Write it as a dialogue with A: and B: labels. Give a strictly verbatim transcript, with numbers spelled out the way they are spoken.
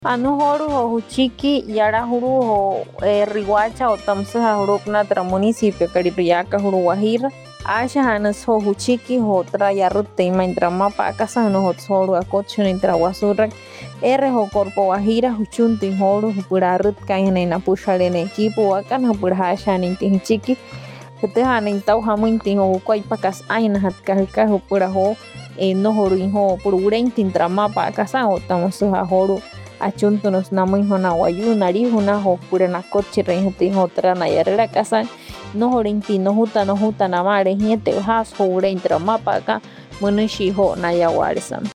A: Anu horu ho huchiki yara huru ho eh, Riguacha o tamsa hurupna tra municipio Caripiaca huru Guajira. Asha hanas ho huchiki ho tra yarute imaintra mapa akasa no ho horu akocho intra Guasurra. R ho corpo Guajira huchunti horu hupurarut kaina na pushalene equipo wakan hupurhasha ninti huchiki. Hute hanin tau hamuinti ho kwai pakas aina hatkahika hupura ho eh, no horu ho pururenti intra mapa akasa o tamsa horu achuntunos namun hona wayu nari hona ho pura na coche rehti hotra na yarera casa no horinti no huta no huta na mare hiete has ho ure intra mapa ka munushi ho na yawarsan.